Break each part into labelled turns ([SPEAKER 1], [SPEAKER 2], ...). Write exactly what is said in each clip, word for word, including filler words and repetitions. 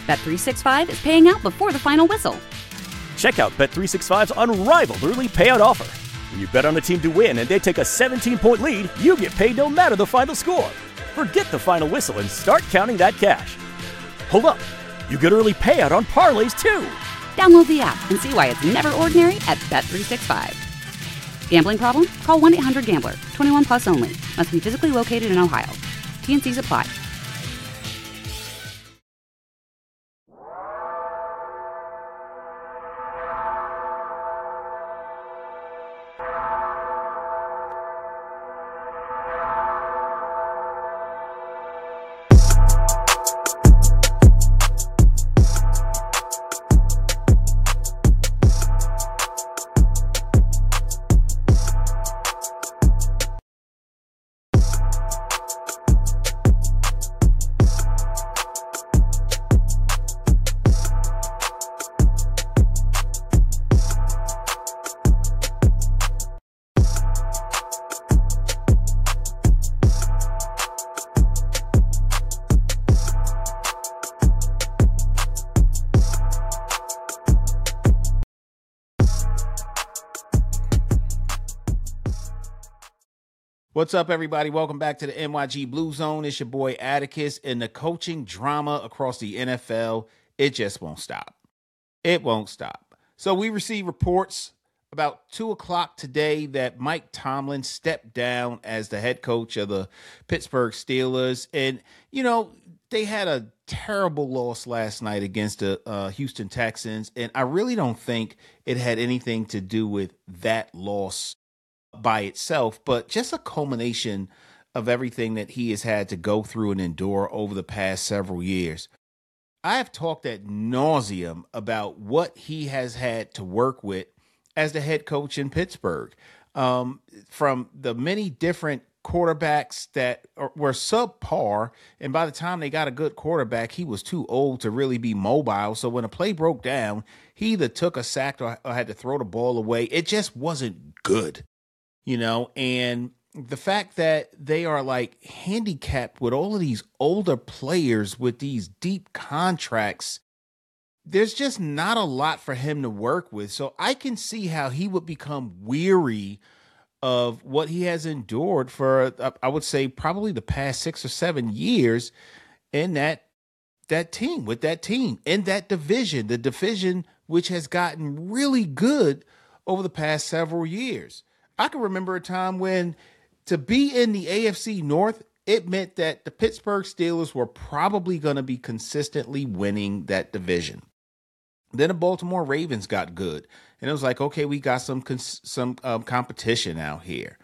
[SPEAKER 1] Bet three sixty-five is paying out before the final whistle.
[SPEAKER 2] Check out Bet three sixty-five's unrivaled early payout offer. When you bet on a team to win and they take a seventeen-point lead, you get paid no matter the final score. Forget the final whistle and start counting that cash. Hold up. You get early payout on parlays, too.
[SPEAKER 1] Download the app and see why it's never ordinary at Bet three sixty-five. Gambling problem? Call one eight hundred gambler. twenty-one plus only. Must be physically located in Ohio. T and Cs apply.
[SPEAKER 3] What's up, everybody? Welcome back to the N Y G Blue Zone. It's your boy Atticus, and the coaching drama across the N F L, it just won't stop. It won't stop. So we received reports about two o'clock today that Mike Tomlin stepped down as the head coach of the Pittsburgh Steelers. And, you know, they had a terrible loss last night against the uh, Houston Texans, and I really don't think it had anything to do with that loss by itself, but just a culmination of everything that he has had to go through and endure over the past several years. I have talked ad nauseum about what he has had to work with as the head coach in Pittsburgh, um, from the many different quarterbacks that are, were subpar, and by the time they got a good quarterback, he was too old to really be mobile. So when a play broke down, he either took a sack or, or had to throw the ball away. It just wasn't good. You know, and the fact that they are like handicapped with all of these older players with these deep contracts, there's just not a lot for him to work with. So I can see how he would become weary of what he has endured for, uh, I would say, probably the past six or seven years in that that team, with that team, in that division, the division which has gotten really good over the past several years. I can remember a time when to be in the A F C North, it meant that the Pittsburgh Steelers were probably going to be consistently winning that division. Then the Baltimore Ravens got good, and it was like, okay, we got some some um, competition out here.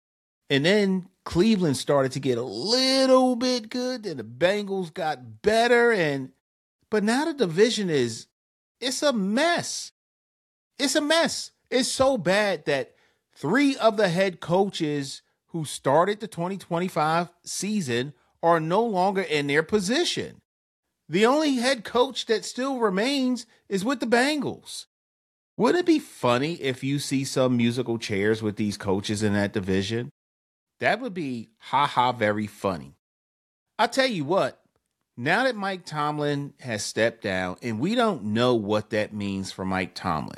[SPEAKER 3] And then Cleveland started to get a little bit good, and the Bengals got better, and but now the division is, it's a mess. It's a mess. It's so bad that three of the head coaches who started the twenty twenty-five season are no longer in their position. The only head coach that still remains is with the Bengals. Wouldn't it be funny if you see some musical chairs with these coaches in that division? That would be ha-ha very funny. I'll tell you what, now that Mike Tomlin has stepped down, and we don't know what that means for Mike Tomlin.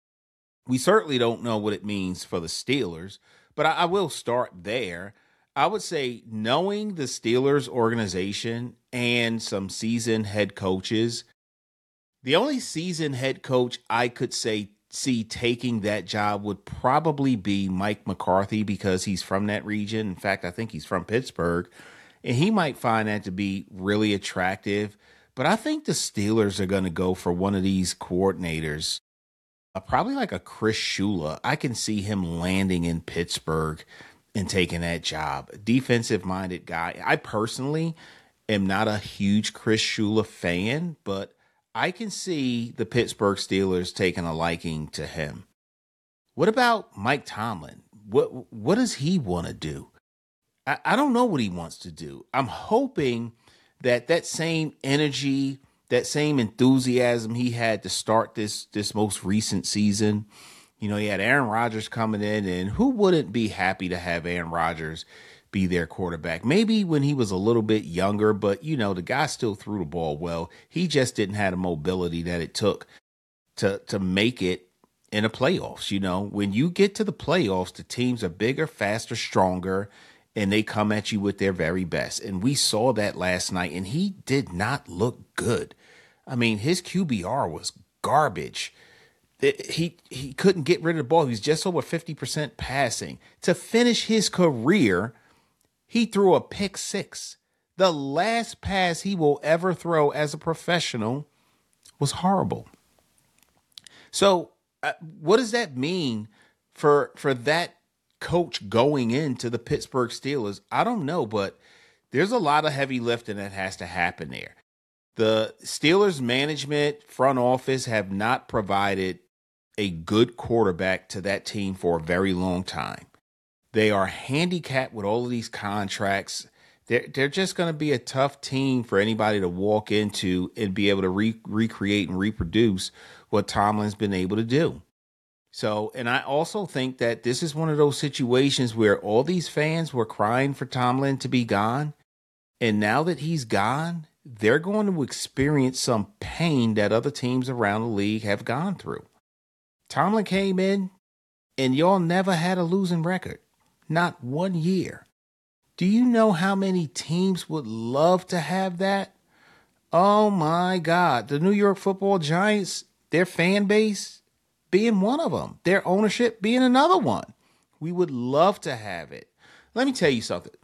[SPEAKER 3] We certainly don't know what it means for the Steelers, but I, I will start there. I would say knowing the Steelers organization and some seasoned head coaches, the only seasoned head coach I could say see taking that job would probably be Mike McCarthy, because he's from that region. In fact, I think he's from Pittsburgh, and he might find that to be really attractive. But I think the Steelers are going to go for one of these coordinators. Uh, probably like a Chris Shula. I can see him landing in Pittsburgh and taking that job. Defensive-minded guy. I personally am not a huge Chris Shula fan, but I can see the Pittsburgh Steelers taking a liking to him. What about Mike Tomlin? What what does he want to do? I, I don't know what he wants to do. I'm hoping that that same energy, that same enthusiasm he had to start this this most recent season. You know, he had Aaron Rodgers coming in, and who wouldn't be happy to have Aaron Rodgers be their quarterback. Maybe when he was a little bit younger, but, you know, the guy still threw the ball well. He just didn't have the mobility that it took to to make it in the playoffs. You know, when you get to the playoffs, the teams are bigger, faster, stronger, and they come at you with their very best. And we saw that last night, and he did not look good. I mean, his Q B R was garbage. It, he he couldn't get rid of the ball. He was just over fifty percent passing. To finish his career, he threw a pick six. The last pass he will ever throw as a professional was horrible. So uh, what does that mean for for that coach going into the Pittsburgh Steelers? I don't know, but there's a lot of heavy lifting that has to happen there. The Steelers management, front office have not provided a good quarterback to that team for a very long time. They are handicapped with all of these contracts. They're, they're just going to be a tough team for anybody to walk into and be able to re- recreate and reproduce what Tomlin's been able to do. So, and I also think that this is one of those situations where all these fans were crying for Tomlin to be gone. And now that he's gone, they're going to experience some pain that other teams around the league have gone through. Tomlin came in and y'all never had a losing record. Not one year. Do you know how many teams would love to have that? Oh my God. The New York Football Giants, their fan base being one of them, their ownership being another one. We would love to have it. Let me tell you something.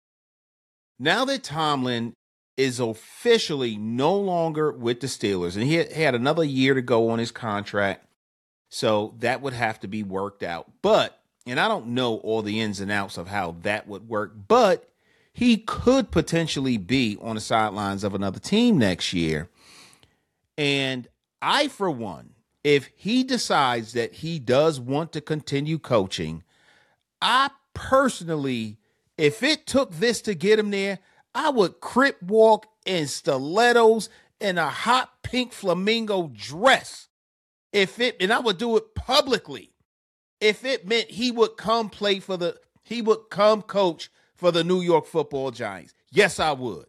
[SPEAKER 3] Now that Tomlin is officially no longer with the Steelers, and he had, he had another year to go on his contract, so that would have to be worked out. But, and I don't know all the ins and outs of how that would work, but he could potentially be on the sidelines of another team next year. And I, for one, if he decides that he does want to continue coaching, I personally, if it took this to get him there, I would crip walk in stilettos and a hot pink flamingo dress. If it, and I would do it publicly. If it meant he would come play for the, he would come coach for the New York Football Giants. Yes, I would.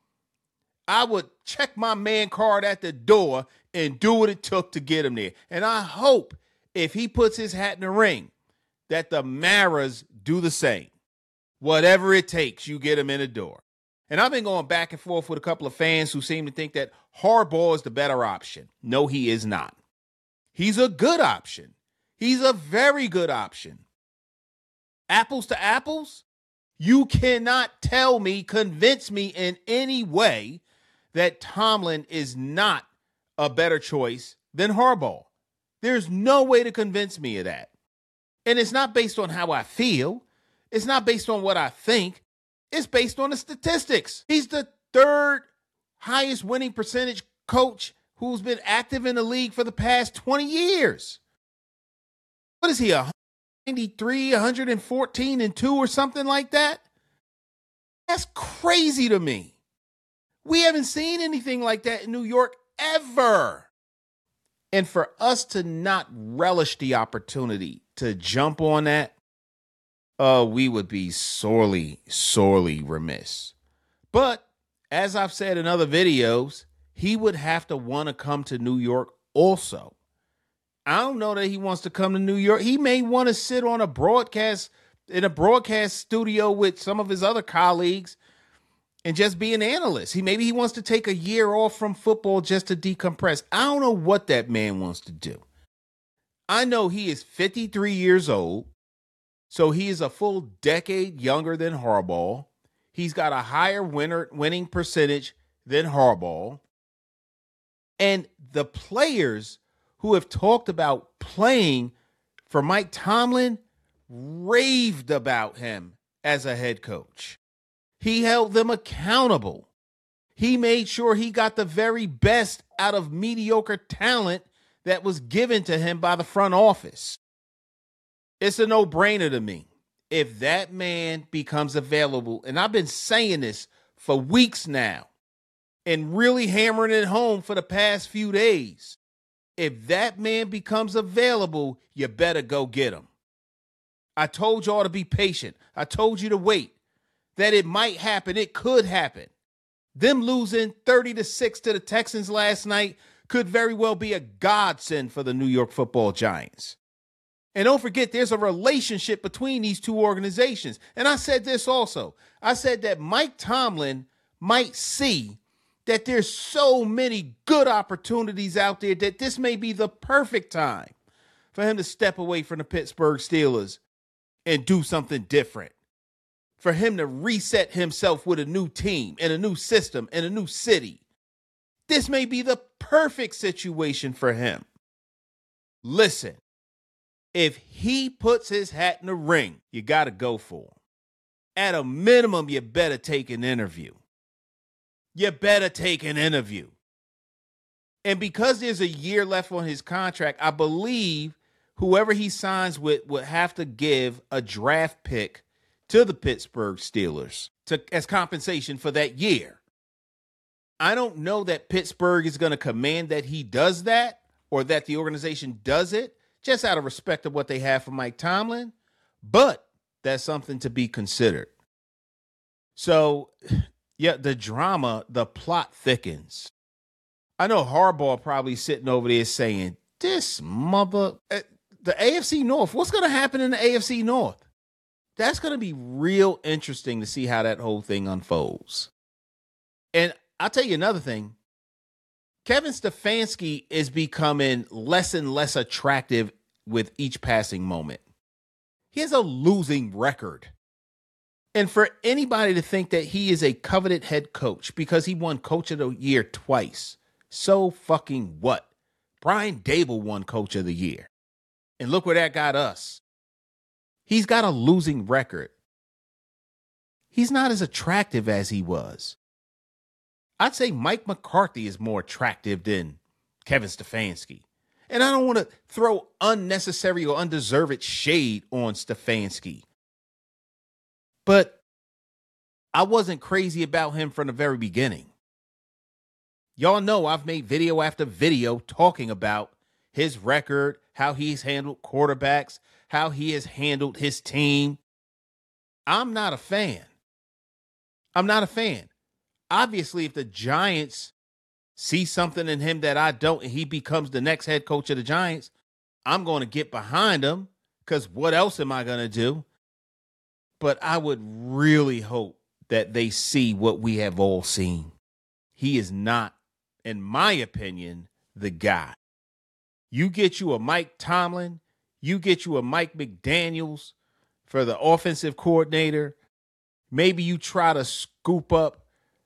[SPEAKER 3] I would check my man card at the door and do what it took to get him there. And I hope if he puts his hat in the ring, that the Maras do the same. Whatever it takes, you get him in the door. And I've been going back and forth with a couple of fans who seem to think that Harbaugh is the better option. No, he is not. He's a good option. He's a very good option. Apples to apples, you cannot tell me, convince me in any way that Tomlin is not a better choice than Harbaugh. There's no way to convince me of that. And it's not based on how I feel. It's not based on what I think. It's based on the statistics. He's the third highest winning percentage coach who's been active in the league for the past twenty years. What is he, one ninety-three, one fourteen and two or something like that? That's crazy to me. We haven't seen anything like that in New York ever. And for us to not relish the opportunity to jump on that, uh, we would be sorely, sorely remiss. But as I've said in other videos, he would have to want to come to New York also. I don't know that he wants to come to New York. He may want to sit on a broadcast, in a broadcast studio with some of his other colleagues and just be an analyst. He maybe he wants to take a year off from football just to decompress. I don't know what that man wants to do. I know he is fifty-three years old, so he is a full decade younger than Harbaugh. He's got a higher winner winning percentage than Harbaugh. And the players who have talked about playing for Mike Tomlin raved about him as a head coach. He held them accountable. He made sure he got the very best out of mediocre talent that was given to him by the front office. It's a no-brainer to me. If that man becomes available, and I've been saying this for weeks now, and really hammering it home for the past few days, if that man becomes available, you better go get him. I told y'all to be patient. I told you to wait. that it might happen. It could happen. Them losing thirty to six to the Texans last night could very well be a godsend for the New York Football Giants. And don't forget, there's a relationship between these two organizations. And I said this also. I said that Mike Tomlin might see that there's so many good opportunities out there that this may be the perfect time for him to step away from the Pittsburgh Steelers and do something different. For him to reset himself with a new team and a new system and a new city. This may be the perfect situation for him. Listen, if he puts his hat in the ring, you got to go for him. At a minimum, you better take an interview. You better take an interview. And because there's a year left on his contract, I believe whoever he signs with would have to give a draft pick to the Pittsburgh Steelers to, as compensation for that year. I don't know that Pittsburgh is going to command that he does that or that the organization does it, just out of respect of what they have for Mike Tomlin, but that's something to be considered. So, yeah, the drama, the plot thickens. I know Harbaugh probably sitting over there saying, this mother, uh, the A F C North, what's going to happen in the A F C North? That's going to be real interesting to see how that whole thing unfolds. And I'll tell you another thing. Kevin Stefanski is becoming less and less attractive with each passing moment. He has a losing record. And for anybody to think that he is a coveted head coach because he won Coach of the Year twice, so fucking what? Brian Daboll won Coach of the Year. And look where that got us. He's got a losing record. He's not as attractive as he was. I'd say Mike McCarthy is more attractive than Kevin Stefanski. And I don't want to throw unnecessary or undeserved shade on Stefanski. But I wasn't crazy about him from the very beginning. Y'all know I've made video after video talking about his record, how he's handled quarterbacks, how he has handled his team. I'm not a fan. I'm not a fan. Obviously, if the Giants see something in him that I don't, and he becomes the next head coach of the Giants, I'm going to get behind him because what else am I going to do? But I would really hope that they see what we have all seen. He is not, in my opinion, the guy. You get you a Mike Tomlin, you get you a Mike McDaniels for the offensive coordinator. Maybe you try to scoop up.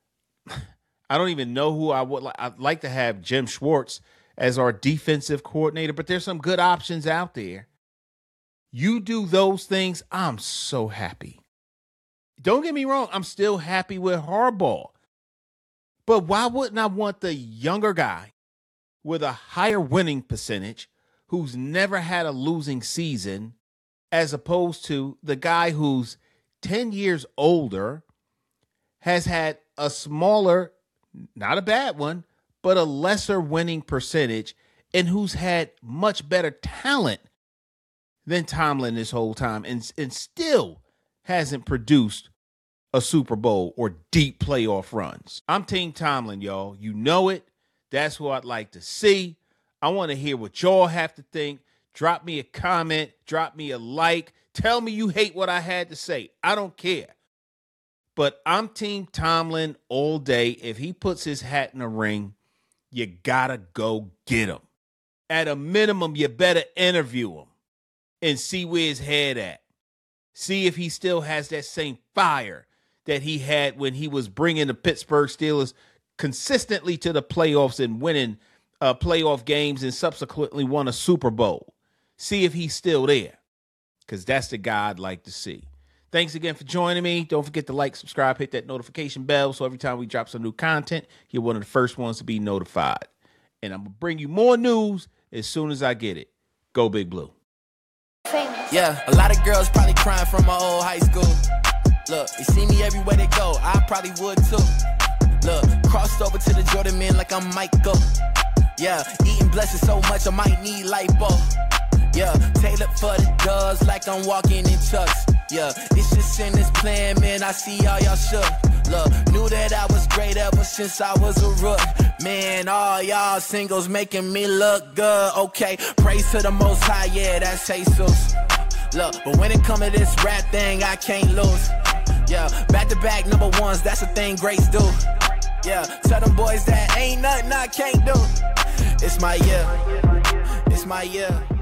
[SPEAKER 3] I don't even know who I would like. I'd like to have Jim Schwartz as our defensive coordinator, but there's some good options out there. You do those things, I'm so happy. Don't get me wrong, I'm still happy with Harbaugh. But why wouldn't I want the younger guy with a higher winning percentage who's never had a losing season as opposed to the guy who's ten years older, has had a smaller, not a bad one, but a lesser winning percentage, and who's had much better talent than Tomlin this whole time, and, and still hasn't produced a Super Bowl or deep playoff runs. I'm Team Tomlin, y'all. You know it. That's who I'd like to see. I want to hear what y'all have to think. Drop me a comment. Drop me a like. Tell me you hate what I had to say. I don't care. But I'm Team Tomlin all day. If he puts his hat in the ring, you gotta go get him. At a minimum, you better interview him and see where his head at. See if he still has that same fire that he had when he was bringing the Pittsburgh Steelers consistently to the playoffs and winning uh, playoff games and subsequently won a Super Bowl. See if he's still there, because that's the guy I'd like to see. Thanks again for joining me. Don't forget to like, subscribe, hit that notification bell so every time we drop some new content, you're one of the first ones to be notified. And I'm going to bring you more news as soon as I get it. Go Big Blue.
[SPEAKER 4] Yeah, a lot of girls probably crying from my old high school. Look, they see me everywhere they go. I probably would too. Look, crossed over to the Jordan man like I'm Michael. Yeah, eating blessings so much I might need lipo. Yeah, tailored for the doves like I'm walking in chucks. Yeah, it's just in this plan, man, I see all y'all shook. Look, knew that I was great ever since I was a rook. Man, all y'all singles making me look good. Okay, praise to the Most High, yeah, that's Jesus. Look, but when it come to this rap thing, I can't lose. Yeah, back-to-back number ones, that's a thing greats do. Yeah, tell them boys that ain't nothing I can't do. It's my year, it's my year.